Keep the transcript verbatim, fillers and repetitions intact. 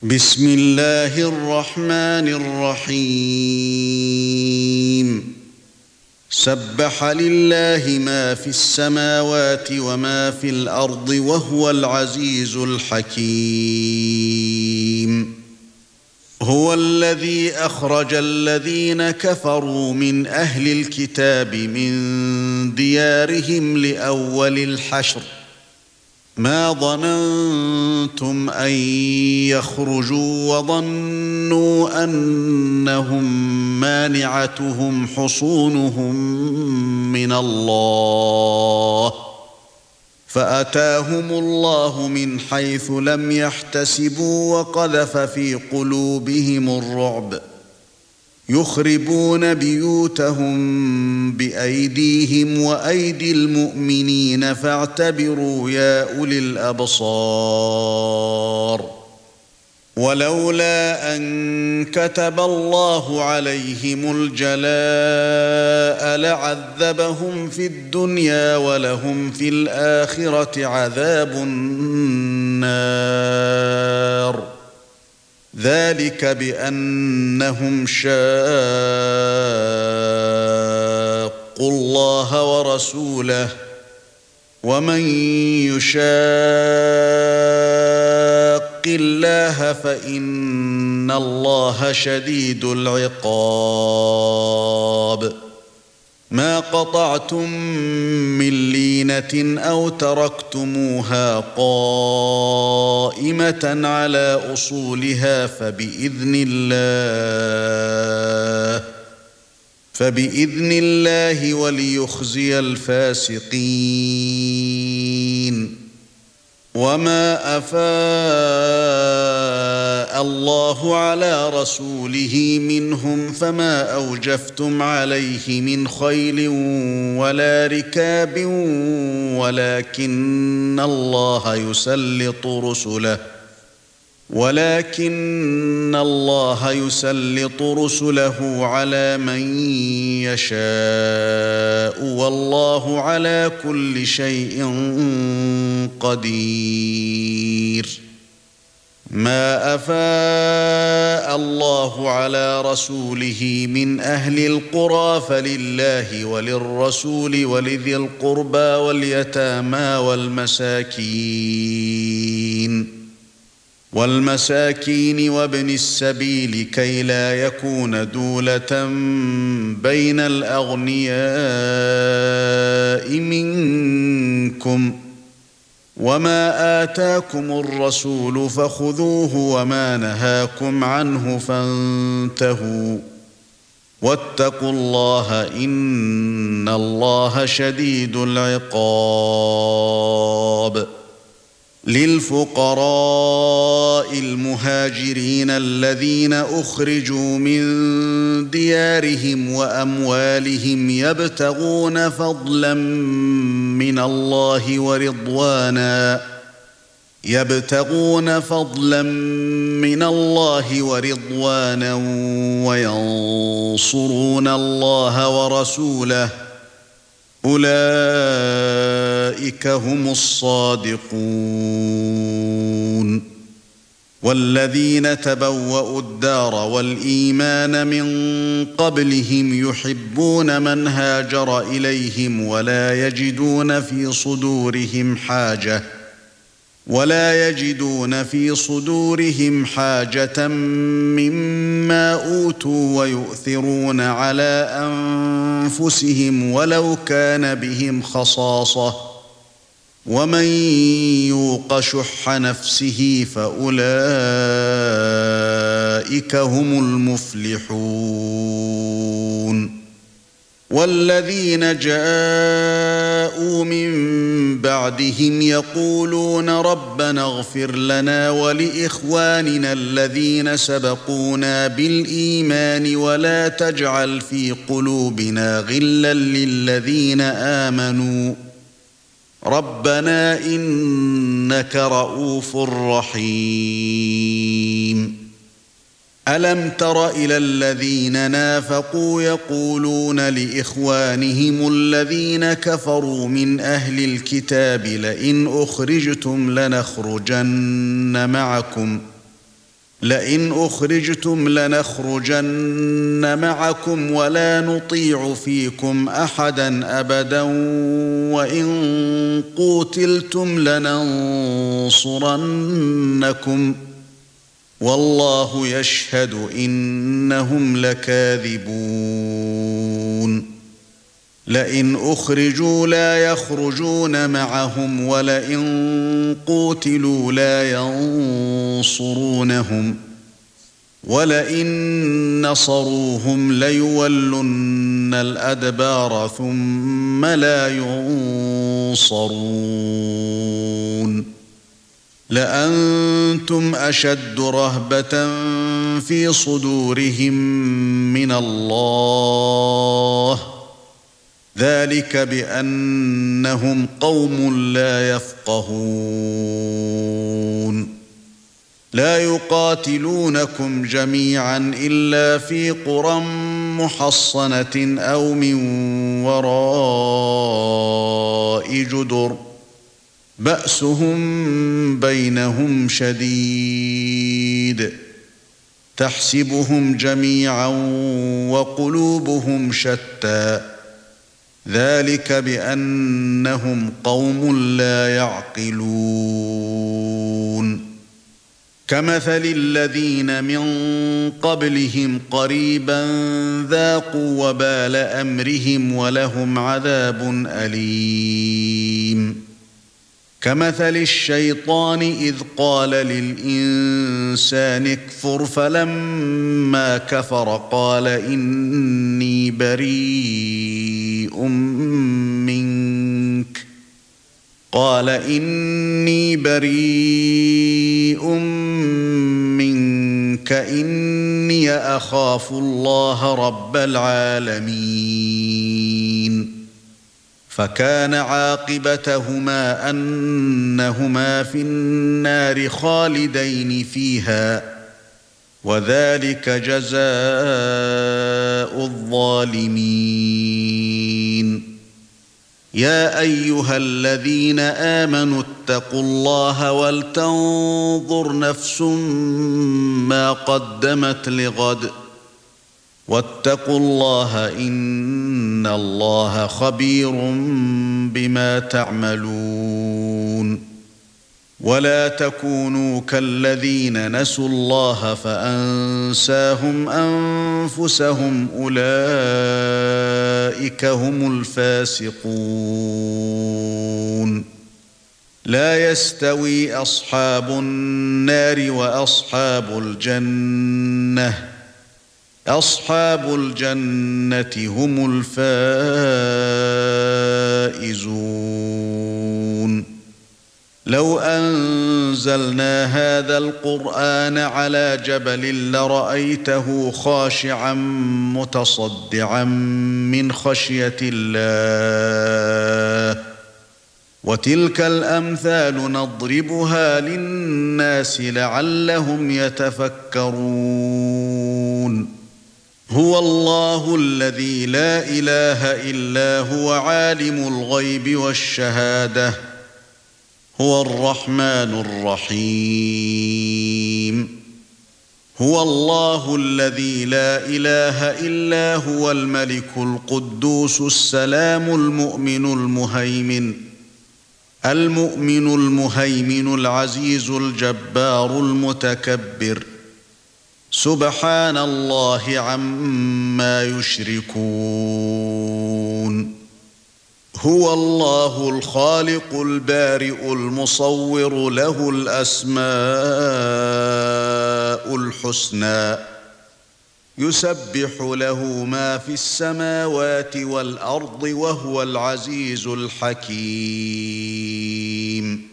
بسم الله الرحمن الرحيم سبح لله ما في السماوات وما في الأرض وهو العزيز الحكيم هو الذي أخرج الذين كفروا من أهل الكتاب من ديارهم لأول الحشر ما ظننتم أن يخرجوا وظنوا أنهم مانعتهم حصونهم من الله فأتاهم الله من حيث لم يحتسبوا وقذف في قلوبهم الرعب يخربون بيوتهم بأيديهم وأيدي المؤمنين فاعتبروا يا أولي الأبصار ولولا أن كتب الله عليهم الجلاء لعذبهم في الدنيا ولهم في الآخرة عذاب النار ذلك بأنهم شاقوا الله ورسوله ومن يشاق الله فإن الله شديد العقاب ما قطعتم من لينة أو تركتموها قائمة على أصولها فبإذن الله فبإذن الله وليخزي الفاسقين وما أفاء الله على رسوله منهم فما أوجفتم عليه من خيل ولا ركاب ولكن الله يسلط رسله ولكن الله يسلط رسله على من يشاء والله على كل شيء قدير ما أفاء الله على رسوله من أهل القرى فلله وللرسول ولذي القربى واليتامى والمساكين والمساكين وابن السبيل كي لا يكون دولة بين الأغنياء منكم وما آتاكم الرسول فخذوه وما نهاكم عنه فانتهوا واتقوا الله إن الله شديد العقاب للفقراء المهاجرين الذين أخرجوا من ديارهم وأموالهم يبتغون فضلا من الله ورضوانا يبتغون فضلا من الله ورضوانا وينصرون الله ورسوله أولئك هم الصادقون والذين تبوأوا الدار والإيمان من قبلهم يحبون من هاجر إليهم ولا يجدون في صدورهم حاجة ولا يجدون في صدورهم حاجة مما أوتوا ويؤثرون على أنفسهم ولو كان بهم خصاصة ومن يوق شح نفسه فأولئك هم المفلحون والذين جاءوا من بعدهم يقولون ربنا اغفر لنا ولإخواننا الذين سبقونا بالإيمان ولا تجعل في قلوبنا غلا للذين آمنوا ربنا إنك رؤوف رحيم ألم تر إلى الذين نافقوا يقولون لإخوانهم الذين كفروا من أهل الكتاب لئن أخرجتم لنخرجن معكم لئن أخرجتم لنخرجن معكم ولا نطيع فيكم أحدا أبدا وإن قوتلتم لننصرنكم والله يشهد إنهم لكاذبون لئن أخرجوا لا يخرجون معهم ولئن قوتلوا لا ينصرونهم ولئن نصروهم ليولن الأدبار ثم لا ينصرون لأنتم أشد رهبة في صدورهم من الله ذلك بأنهم قوم لا يفقهون لا يقاتلونكم جميعا إلا في قرى محصنة أو من وراء جدر بأسهم بينهم شديد تحسبهم جميعا وقلوبهم شتى ذلك بأنهم قوم لا يعقلون كمثل الذين من قبلهم قريبا ذاقوا وبال أمرهم ولهم عذاب أليم كمثل الشيطان إذ قال للإنسان اكفر فلما كفر قال إني بريء منك قال إني بريء منك إني أخاف الله رب العالمين فكان عاقبتهما أنهما في النار خالدين فيها وذلك جزاء الظالمين يا أيها الذين آمنوا اتقوا الله ولتنظر نفس ما قدمت لغد واتقوا الله إن الله خبير بما تعملون ولا تكونوا كالذين نسوا الله فأنساهم أنفسهم أولئك هم الفاسقون لا يستوي أصحاب النار وأصحاب الجنة أصحاب الجنة هم الفائزون لو أنزلنا هذا القرآن على جبل لرأيته خاشعا متصدعا من خشية الله وتلك الأمثال نضربها للناس لعلهم يتفكرون هو الله الذي لا إله إلا هو عالم الغيب والشهادة هو الرحمن الرحيم هو الله الذي لا إله إلا هو الملك القدوس السلام المؤمن المهيمن المؤمن المهيمن العزيز الجبار المتكبر سبحان الله عما يشركون هو الله الخالق البارئ المصور له الأسماء الحسنى يسبح له ما في السماوات والأرض وهو العزيز الحكيم